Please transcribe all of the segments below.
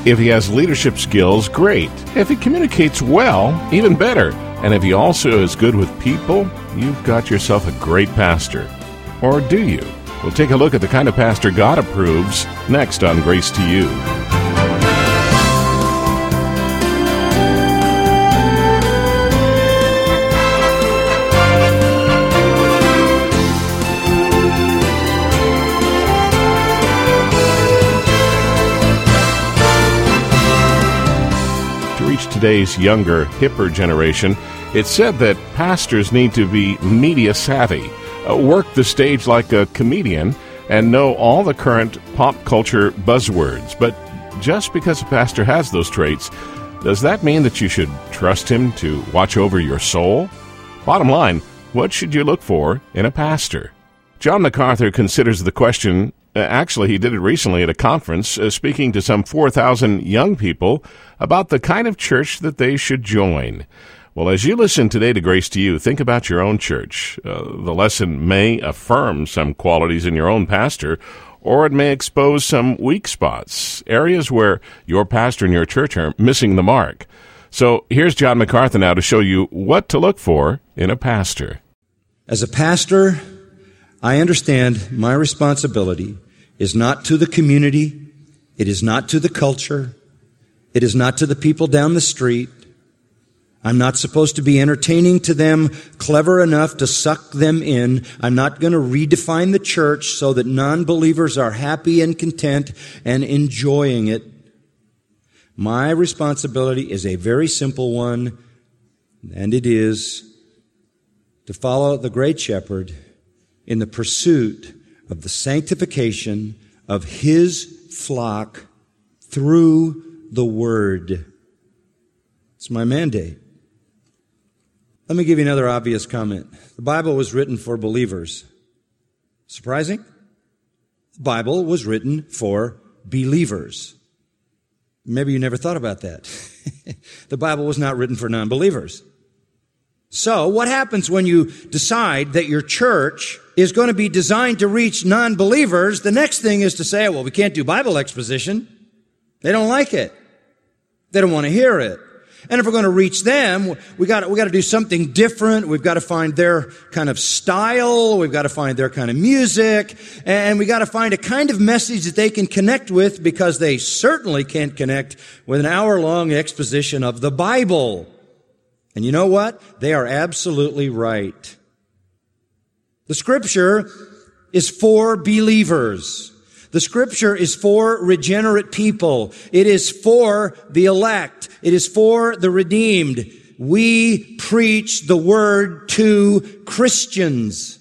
If he has leadership skills, great. If he communicates well, even better. And if he also is good with people, you've got yourself a great pastor. Or do you? We'll take a look at the kind of pastor God approves next on Grace to You. Today's younger, hipper generation, it's said that pastors need to be media savvy, work the stage like a comedian, and know all the current pop culture buzzwords. But just because a pastor has those traits, does that mean that you should trust him to watch over your soul? Bottom line, what should you look for in a pastor? John MacArthur considers the question. Actually, he did it recently at a conference, speaking to some 4,000 young people about the kind of church that they should join. Well, as you listen today to Grace to You, think about your own church. The lesson may affirm some qualities in your own pastor, or it may expose some weak spots, areas where your pastor and your church are missing the mark. So here's John MacArthur now to show you what to look for in a pastor. As a pastor, I understand my responsibility is not to the community, it is not to the culture, it is not to the people down the street. I'm not supposed to be entertaining to them, clever enough to suck them in. I'm not going to redefine the church so that non-believers are happy and content and enjoying it. My responsibility is a very simple one, and it is to follow the Great Shepherd in the pursuit of the sanctification of His flock through the Word. It's my mandate. Let me give you another obvious comment. The Bible was written for believers. Surprising? The Bible was written for believers. Maybe you never thought about that. The Bible was not written for non-believers. So, what happens when you decide that your church is going to be designed to reach non-believers? The next thing is to say, well, we can't do Bible exposition. They don't like it. They don't want to hear it. And if we're going to reach them, we got to do something different. We've got to find their kind of style. We've got to find their kind of music. And we got to find a kind of message that they can connect with, because they certainly can't connect with an hour-long exposition of the Bible. And you know what? They are absolutely right. The Scripture is for believers. The Scripture is for regenerate people. It is for the elect. It is for the redeemed. We preach the Word to Christians.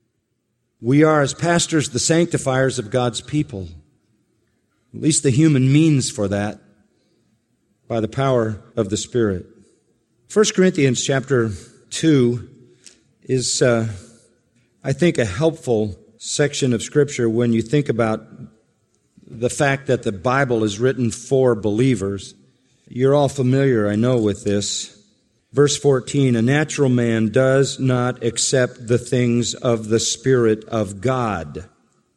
We are, as pastors, the sanctifiers of God's people. At least the human means for that, by the power of the Spirit. 1 Corinthians chapter 2 is, I think, a helpful section of Scripture when you think about the fact that the Bible is written for believers. You're all familiar, I know, with this. Verse 14, a natural man does not accept the things of the Spirit of God.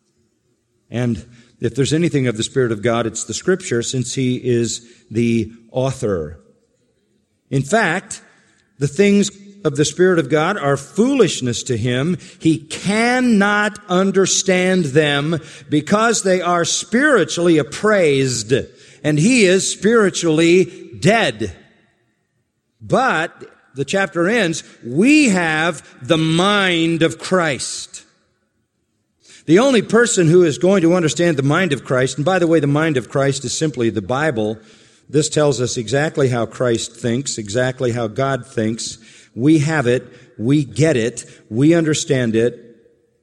And if there's anything of the Spirit of God, it's the Scripture, since He is the author. In fact, the things of the Spirit of God are foolishness to him. He cannot understand them because they are spiritually appraised, and he is spiritually dead. But, the chapter ends, we have the mind of Christ. The only person who is going to understand the mind of Christ, and by the way, the mind of Christ is simply the Bible. This tells us exactly how Christ thinks, exactly how God thinks. We have it, we get it, we understand it,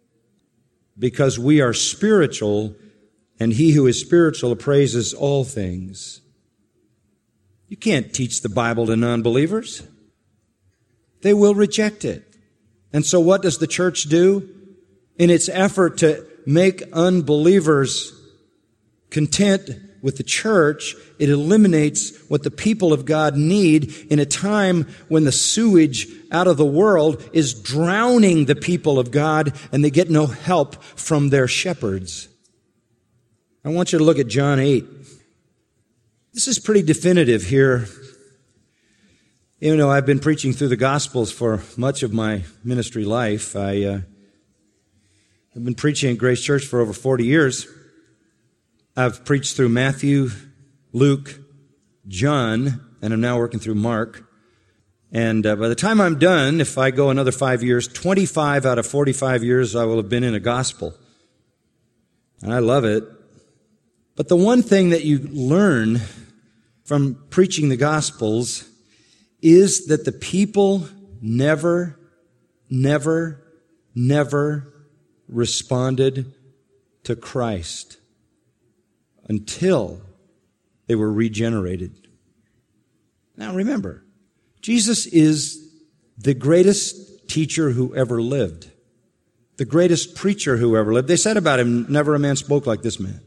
because we are spiritual, and he who is spiritual appraises all things. You can't teach the Bible to non-believers. They will reject it. And so what does the church do? In its effort to make unbelievers content with the church, it eliminates what the people of God need in a time when the sewage out of the world is drowning the people of God and they get no help from their shepherds. I want you to look at John 8. This is pretty definitive here. You know, I've been preaching through the Gospels for much of my ministry life. I've been preaching at Grace Church for over 40 years. I've preached through Matthew, Luke, John, and I'm now working through Mark. And by the time I'm done, if I go another 5 years, 25 out of 45 years I will have been in a gospel. And I love it. But the one thing that you learn from preaching the Gospels is that the people never responded to Christ until they were regenerated. Now remember, Jesus is the greatest teacher who ever lived, the greatest preacher who ever lived. They said about him, never a man spoke like this man.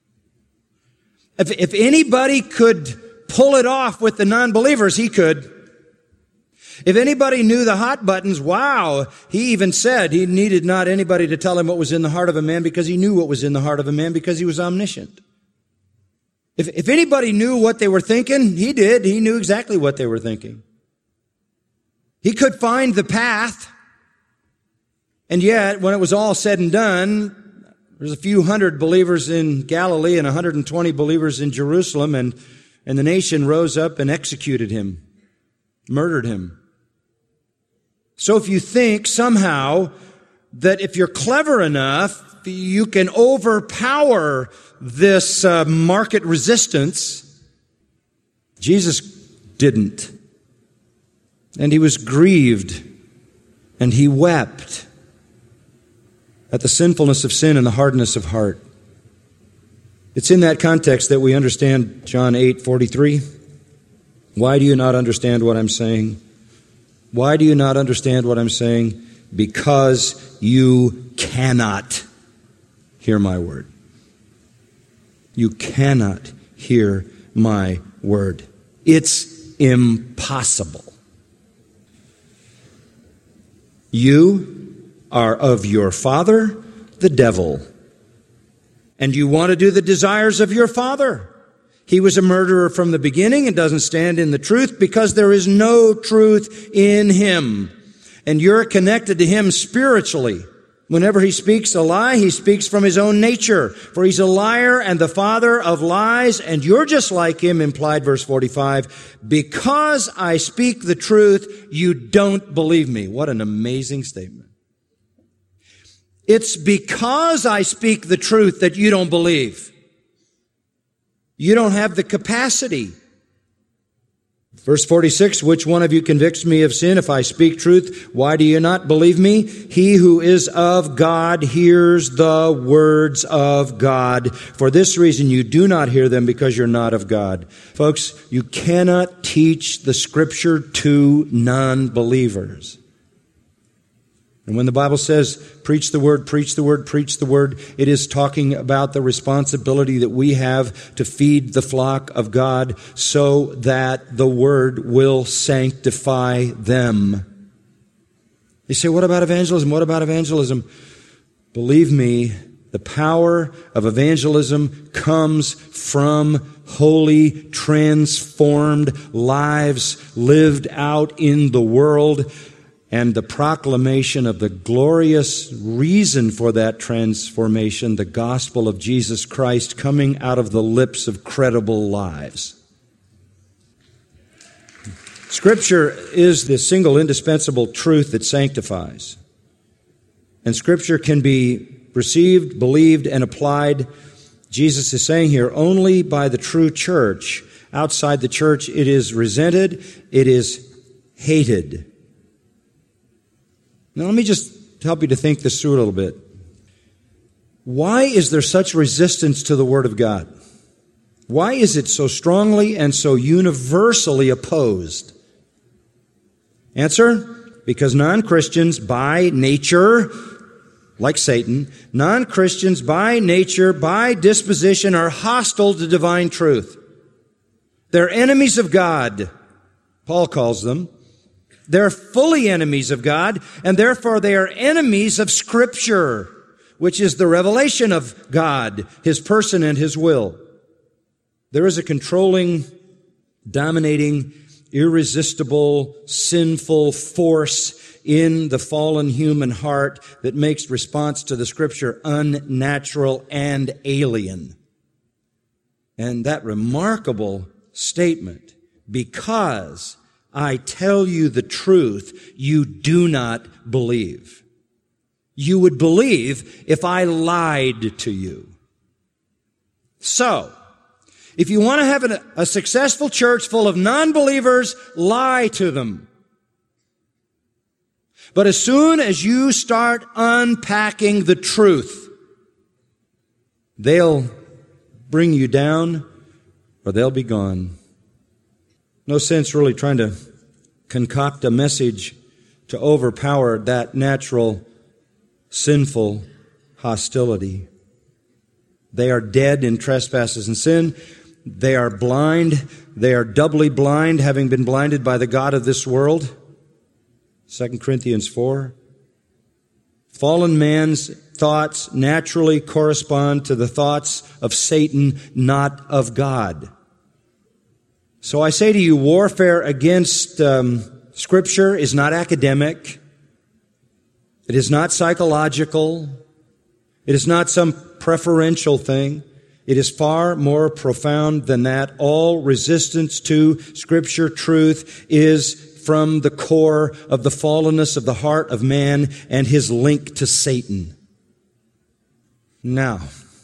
If anybody could pull it off with the non-believers, he could. If anybody knew the hot buttons, wow, he even said he needed not anybody to tell him what was in the heart of a man because he knew what was in the heart of a man because he was omniscient. If anybody knew what they were thinking, he did. He knew exactly what they were thinking. He could find the path. And yet, when it was all said and done, there's a few hundred believers in Galilee and 120 believers in Jerusalem, and the nation rose up and executed him, murdered him. So if you think somehow that if you're clever enough, you can overpower this market resistance, Jesus didn't. And he was grieved, and he wept at the sinfulness of sin and the hardness of heart. It's in that context that we understand John 8:43. Why do you not understand what I'm saying? Why do you not understand what I'm saying? Because you cannot hear my word. You cannot hear my word. It's impossible. You are of your father, the devil, and you want to do the desires of your father. He was a murderer from the beginning and doesn't stand in the truth because there is no truth in him. And you're connected to him spiritually. Whenever he speaks a lie, he speaks from his own nature. For he's a liar and the father of lies, and you're just like him, implied verse 45. Because I speak the truth, you don't believe me. What an amazing statement. It's because I speak the truth that you don't believe. You don't have the capacity. Verse 46, which one of you convicts me of sin if I speak truth? Why do you not believe me? He who is of God hears the words of God. For this reason you do not hear them because you're not of God. Folks, you cannot teach the Scripture to non-believers. And when the Bible says, preach the word, preach the word, preach the word, it is talking about the responsibility that we have to feed the flock of God so that the word will sanctify them. You say, what about evangelism? What about evangelism? Believe me, the power of evangelism comes from holy, transformed lives lived out in the world, and the proclamation of the glorious reason for that transformation, the gospel of Jesus Christ coming out of the lips of credible lives. Scripture is the single indispensable truth that sanctifies. And Scripture can be received, believed, and applied, Jesus is saying here, only by the true church. Outside the church, it is resented, it is hated. Now, let me just help you to think this through a little bit. Why is there such resistance to the Word of God? Why is it so strongly and so universally opposed? Answer, because non-Christians by nature, like Satan, non-Christians by nature, by disposition, are hostile to divine truth. They're enemies of God, Paul calls them. They're fully enemies of God, and therefore they are enemies of Scripture, which is the revelation of God, His person and His will. There is a controlling, dominating, irresistible, sinful force in the fallen human heart that makes response to the Scripture unnatural and alien. And that remarkable statement, because I tell you the truth, you do not believe. You would believe if I lied to you. So, if you want to have a successful church full of non-believers, lie to them. But as soon as you start unpacking the truth, they'll bring you down or they'll be gone. No sense really trying to concoct a message to overpower that natural, sinful hostility. They are dead in trespasses and sin. They are blind. They are doubly blind, having been blinded by the god of this world. 2 Corinthians 4. Fallen man's thoughts naturally correspond to the thoughts of Satan, not of God. So I say to you, warfare against Scripture is not academic. It is not psychological. It is not some preferential thing. It is far more profound than that. All resistance to Scripture truth is from the core of the fallenness of the heart of man and his link to Satan. Now,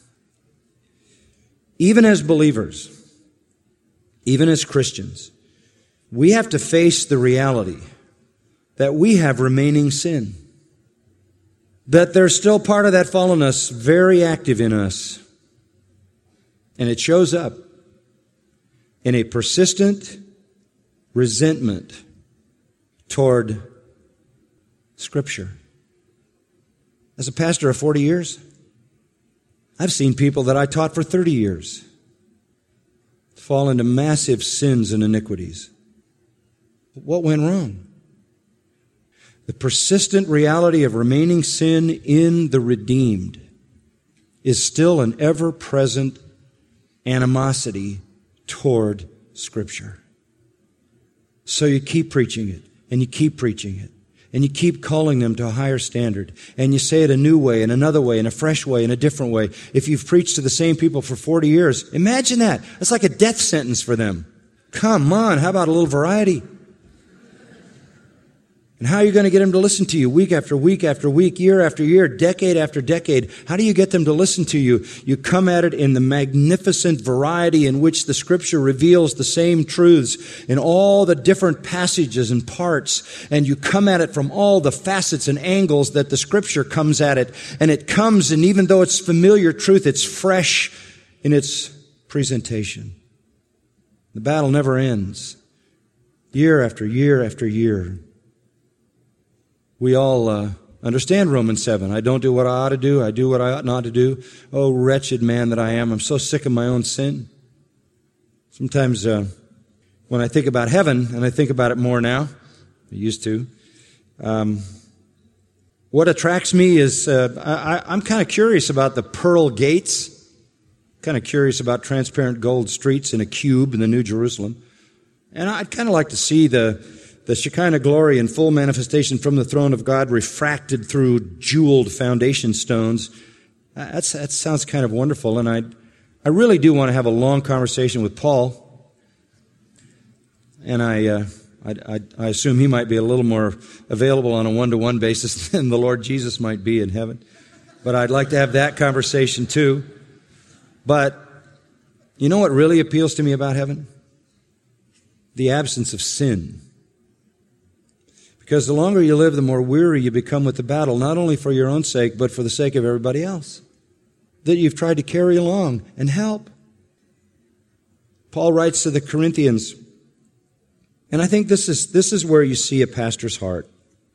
even as believers, even as Christians, we have to face the reality that we have remaining sin. That there's still part of that fallenness very active in us. And it shows up in a persistent resentment toward Scripture. As a pastor of 40 years, I've seen people that I taught for 30 years fall into massive sins and iniquities. What went wrong? The persistent reality of remaining sin in the redeemed is still an ever-present animosity toward Scripture. So you keep preaching it, and you keep preaching it, and you keep calling them to a higher standard, and you say it a new way, and another way, and a fresh way, and a different way. If you've preached to the same people for 40 years, imagine that. It's like a death sentence for them. Come on, how about a little variety? And how are you going to get them to listen to you week after week after week, year after year, decade after decade? How do you get them to listen to you? You come at it in the magnificent variety in which the Scripture reveals the same truths in all the different passages and parts. And you come at it from all the facets and angles that the Scripture comes at it. And it comes, and even though it's familiar truth, it's fresh in its presentation. The battle never ends. Year after year after year. We all understand Romans 7. I don't do what I ought to do. I do what I ought not to do. Oh, wretched man that I am. I'm so sick of my own sin. Sometimes when I think about heaven, and I think about it more now, I used to, what attracts me is I'm kind of curious about the pearl gates, kind of curious about transparent gold streets in a cube in the New Jerusalem. And I'd kind of like to see the Shekinah glory in full manifestation from the throne of God refracted through jeweled foundation stones. That sounds kind of wonderful, and I really do want to have a long conversation with Paul. And I assume he might be a little more available on a one-to-one basis than the Lord Jesus might be in heaven. But I'd like to have that conversation too. But you know what really appeals to me about heaven? The absence of sin. Because the longer you live, the more weary you become with the battle, not only for your own sake, but for the sake of everybody else that you've tried to carry along and help. Paul writes to the Corinthians, and I think this is where you see a pastor's heart.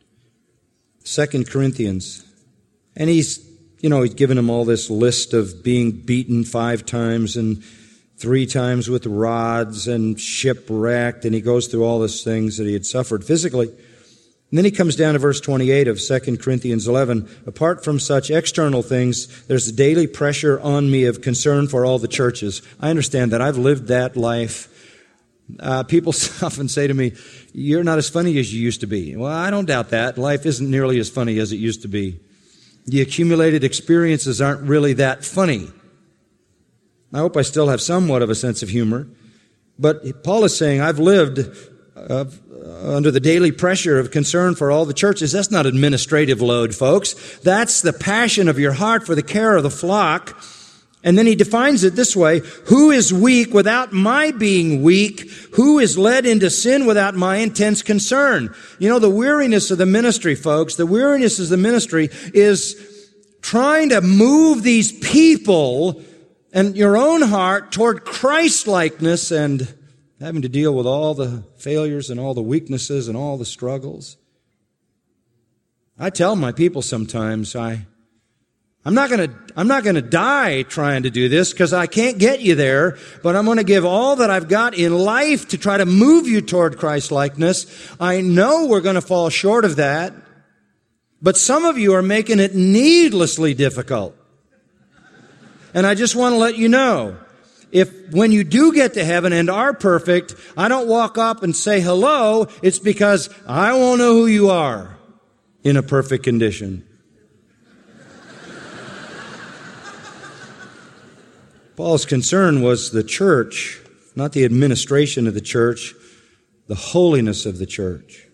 2 Corinthians. And he's given them all this list of being beaten 5 times and 3 times with rods and shipwrecked, and he goes through all these things that he had suffered physically. And then he comes down to verse 28 of 2 Corinthians 11. Apart from such external things, there's a daily pressure on me of concern for all the churches. I understand that. I've lived that life. People often say to me, you're not as funny as you used to be. Well, I don't doubt that. Life isn't nearly as funny as it used to be. The accumulated experiences aren't really that funny. I hope I still have somewhat of a sense of humor. But Paul is saying, I've lived under the daily pressure of concern for all the churches. That's not administrative load, folks. That's the passion of your heart for the care of the flock. And then he defines it this way: who is weak without my being weak? Who is led into sin without my intense concern? You know, the weariness of the ministry, folks, the weariness of the ministry is trying to move these people and your own heart toward Christ-likeness and having to deal with all the failures and all the weaknesses and all the struggles. I tell my people sometimes, I'm not going to die trying to do this because I can't get you there, but I'm going to give all that I've got in life to try to move you toward Christ-likeness. I know we're going to fall short of that, but some of you are making it needlessly difficult. And I just want to let you know, if when you do get to heaven and are perfect, I don't walk up and say hello, it's because I won't know who you are in a perfect condition. Paul's concern was the church, not the administration of the church, the holiness of the church.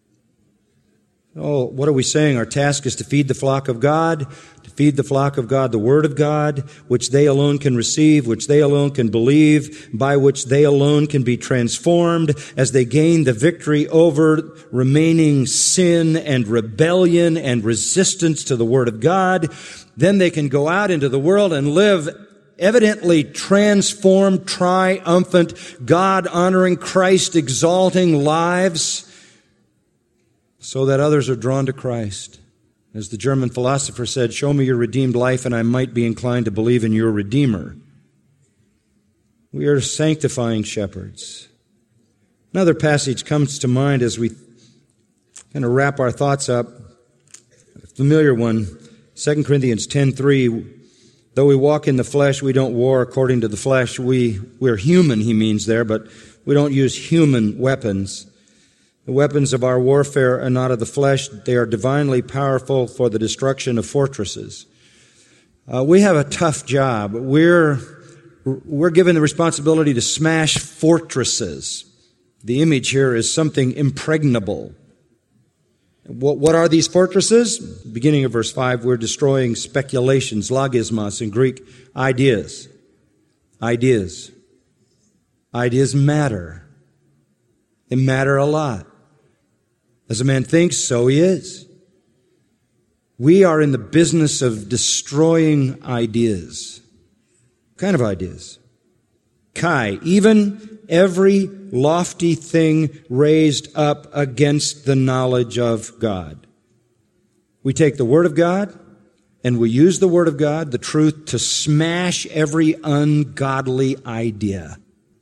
Oh, what are we saying? Our task is to feed the flock of God, to feed the flock of God the Word of God, which they alone can receive, which they alone can believe, by which they alone can be transformed as they gain the victory over remaining sin and rebellion and resistance to the Word of God. Then they can go out into the world and live evidently transformed, triumphant, God-honoring, Christ-exalting lives so that others are drawn to Christ. As the German philosopher said, show me your redeemed life and I might be inclined to believe in your Redeemer. We are sanctifying shepherds. Another passage comes to mind as we kind of wrap our thoughts up. A familiar one, 2 Corinthians 10:3. Though we walk in the flesh, we don't war according to the flesh. We're human, he means there, but we don't use human weapons. The weapons of our warfare are not of the flesh. They are divinely powerful for the destruction of fortresses. We have a tough job. We're given the responsibility to smash fortresses. The image here is something impregnable. What are these fortresses? Beginning of verse 5, we're destroying speculations, logismos in Greek, ideas. Ideas. Ideas matter. They matter a lot. As a man thinks, so he is. We are in the business of destroying ideas. What kind of ideas? Kai, even every lofty thing raised up against the knowledge of God. We take the Word of God and we use the Word of God, the truth, to smash every ungodly idea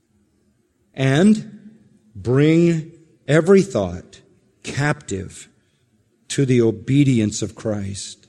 and bring every thought captive to the obedience of Christ.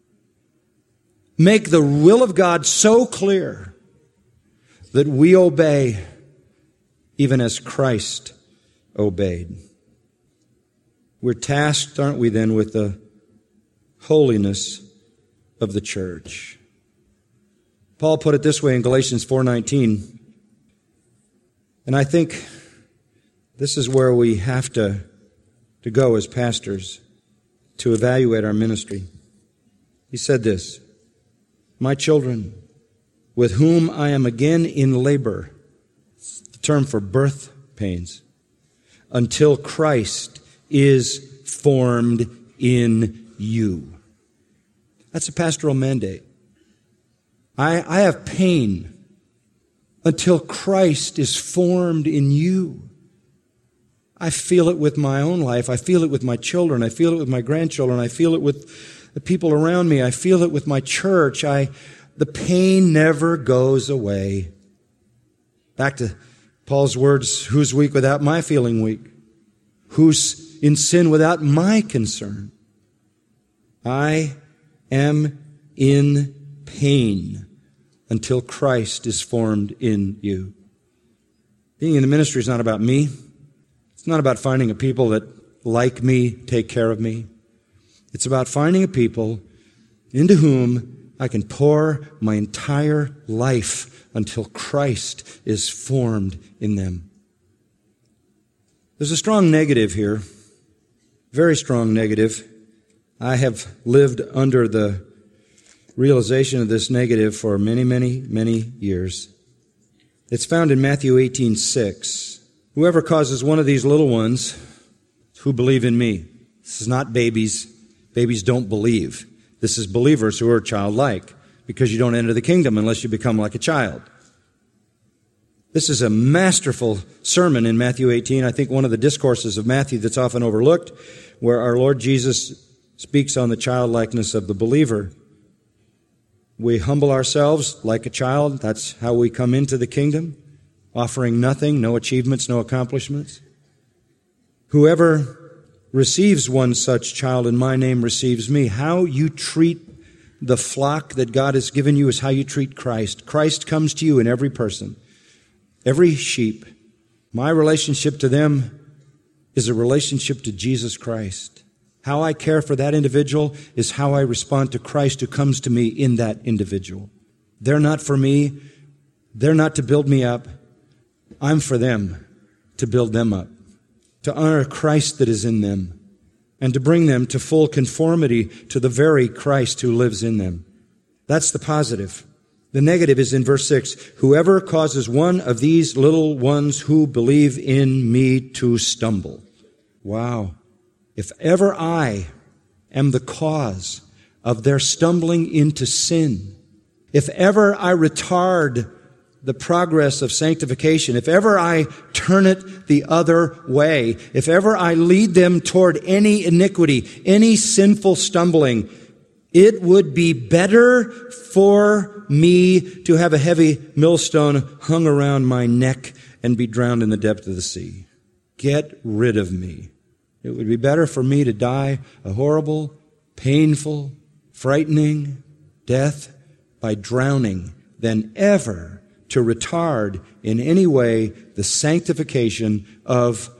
Make the will of God so clear that we obey even as Christ obeyed. We're tasked, aren't we then, with the holiness of the church. Paul put it this way in Galatians 4:19, and I think this is where we have to go as pastors to evaluate our ministry. He said this, my children, with whom I am again in labor, the term for birth pains, until Christ is formed in you. That's a pastoral mandate. I have pain until Christ is formed in you. I feel it with my own life. I feel it with my children. I feel it with my grandchildren. I feel it with the people around me. I feel it with my church. The pain never goes away. Back to Paul's words, who's weak without my feeling weak? Who's in sin without my concern. I am in pain until Christ is formed in you. Being in the ministry is not about me. It's not about finding a people that like me, take care of me. It's about finding a people into whom I can pour my entire life until Christ is formed in them. There's a strong negative here, very strong negative. I have lived under the realization of this negative for many, many, many years. It's found in Matthew 18:6. Whoever causes one of these little ones who believe in me. This is not babies. Babies don't believe. This is believers who are childlike, because you don't enter the kingdom unless you become like a child. This is a masterful sermon in Matthew 18. I think one of the discourses of Matthew that's often overlooked, where our Lord Jesus speaks on the childlikeness of the believer. We humble ourselves like a child. That's how we come into the kingdom, offering nothing, no achievements, no accomplishments. Whoever receives one such child in my name receives me. How you treat the flock that God has given you is how you treat Christ. Christ comes to you in every person, every sheep. My relationship to them is a relationship to Jesus Christ. How I care for that individual is how I respond to Christ who comes to me in that individual. They're not for me. They're not to build me up. I'm for them, to build them up, to honor Christ that is in them, and to bring them to full conformity to the very Christ who lives in them. That's the positive. The negative is in verse 6. Whoever causes one of these little ones who believe in me to stumble. Wow. If ever I am the cause of their stumbling into sin, if ever I retard the progress of sanctification, if ever I turn it the other way, if ever I lead them toward any iniquity, any sinful stumbling, it would be better for me to have a heavy millstone hung around my neck and be drowned in the depth of the sea. Get rid of me. It would be better for me to die a horrible, painful, frightening death by drowning than ever to retard in any way the sanctification of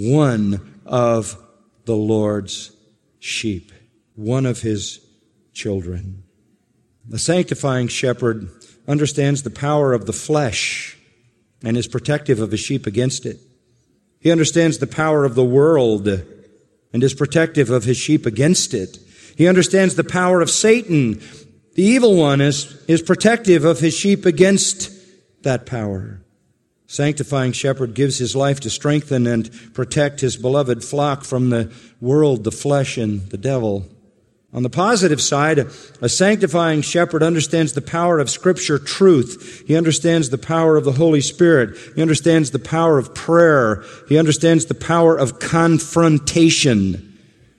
one of the Lord's sheep, one of his children. The sanctifying shepherd understands the power of the flesh and is protective of his sheep against it. He understands the power of the world and is protective of his sheep against it. He understands the power of Satan. The evil one is protective of his sheep against that power. Sanctifying shepherd gives his life to strengthen and protect his beloved flock from the world, the flesh, and the devil. On the positive side, a sanctifying shepherd understands the power of Scripture truth. He understands the power of the Holy Spirit. He understands the power of prayer. He understands the power of confrontation.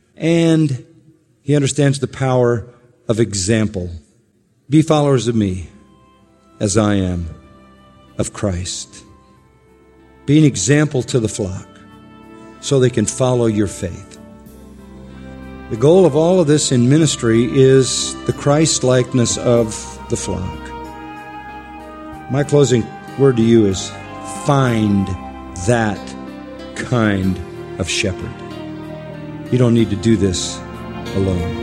And he understands the power of example. Be followers of me as I am of Christ. Be an example to the flock so they can follow your faith. The goal of all of this in ministry is the Christ-likeness of the flock. My closing word to you is find that kind of shepherd. You don't need to do this alone.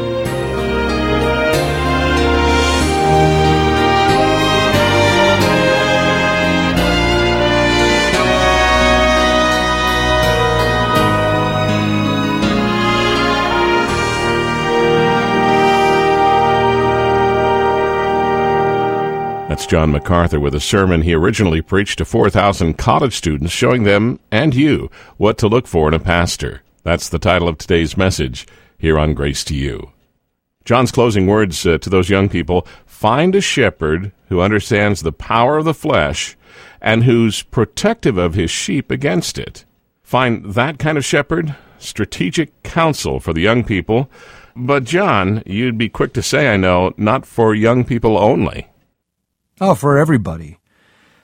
That's John MacArthur with a sermon he originally preached to 4,000 college students, showing them and you what to look for in a pastor. That's the title of today's message here on Grace to You. John's closing words to those young people: find a shepherd who understands the power of the flesh and who's protective of his sheep against it. Find that kind of shepherd, strategic counsel for the young people. But John, you'd be quick to say, I know, not for young people only. Oh, for everybody.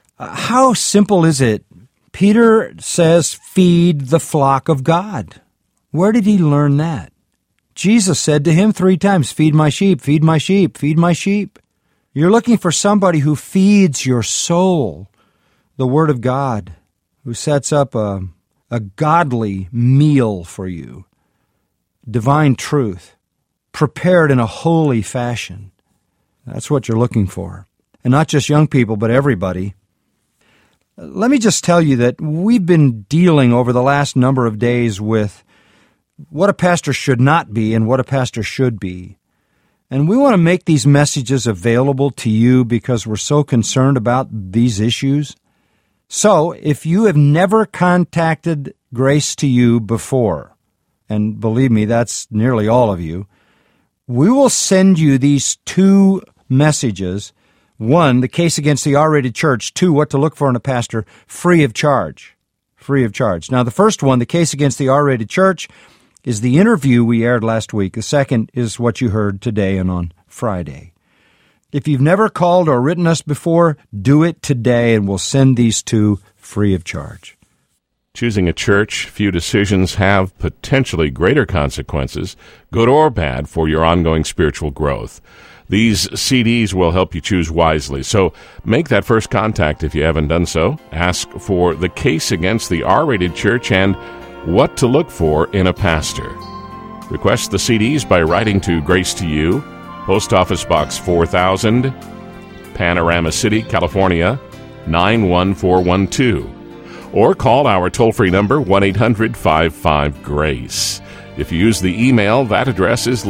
How simple is it? Peter says, feed the flock of God. Where did he learn that? Jesus said to him 3 times, feed my sheep, feed my sheep, feed my sheep. You're looking for somebody who feeds your soul, the Word of God, who sets up a godly meal for you, divine truth, prepared in a holy fashion. That's what you're looking for. And not just young people, but everybody. Let me just tell you that we've been dealing over the last number of days with what a pastor should not be and what a pastor should be. And we want to make these messages available to you because we're so concerned about these issues. So, if you have never contacted Grace to You before, and believe me, that's nearly all of you, we will send you these 2 messages. 1, the case against the R-rated church. 2, what to look for in a pastor, free of charge. Free of charge. Now, the first one, the case against the R-rated church, is the interview we aired last week. The second is what you heard today and on Friday. If you've never called or written us before, do it today, and we'll send these 2 free of charge. Choosing a church, few decisions have potentially greater consequences, good or bad, for your ongoing spiritual growth. These CDs will help you choose wisely, so make that first contact if you haven't done so. Ask for the case against the R-rated church and what to look for in a pastor. Request the CDs by writing to Grace to You, Post Office Box 4000, Panorama City, California, 91412. Or call our toll-free number, 1-800-55-GRACE. If you use the email, that address is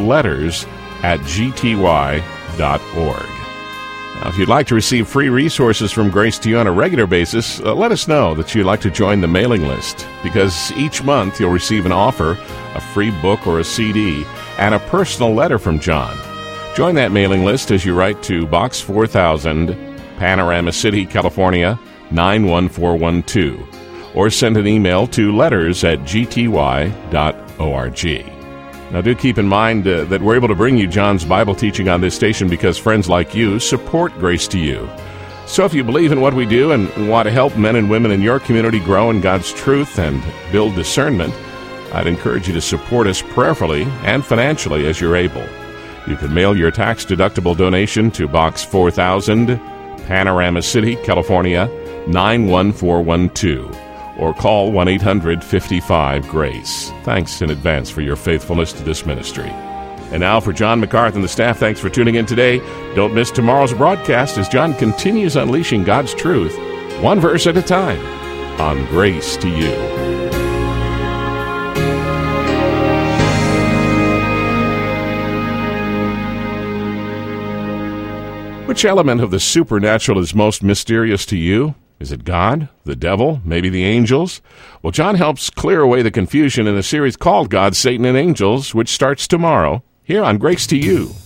letters@gty.org. Now, if you'd like to receive free resources from Grace to You on a regular basis, let us know that you'd like to join the mailing list, because each month you'll receive an offer, a free book or a CD, and a personal letter from John. Join that mailing list as you write to Box 4000, Panorama City, California, 91412, or send an email to letters@gty.org. Now, do keep in mind that we're able to bring you John's Bible teaching on this station because friends like you support Grace to You. So if you believe in what we do and want to help men and women in your community grow in God's truth and build discernment, I'd encourage you to support us prayerfully and financially as you're able. You can mail your tax-deductible donation to Box 4000, Panorama City, California, 91412. Or call 1-800-55-GRACE. Thanks in advance for your faithfulness to this ministry. And now for John MacArthur and the staff, thanks for tuning in today. Don't miss tomorrow's broadcast as John continues unleashing God's truth, one verse at a time, on Grace to You. Which element of the supernatural is most mysterious to you? Is it God, the devil, maybe the angels? Well, John helps clear away the confusion in a series called God, Satan, and Angels, which starts tomorrow here on Grace to You.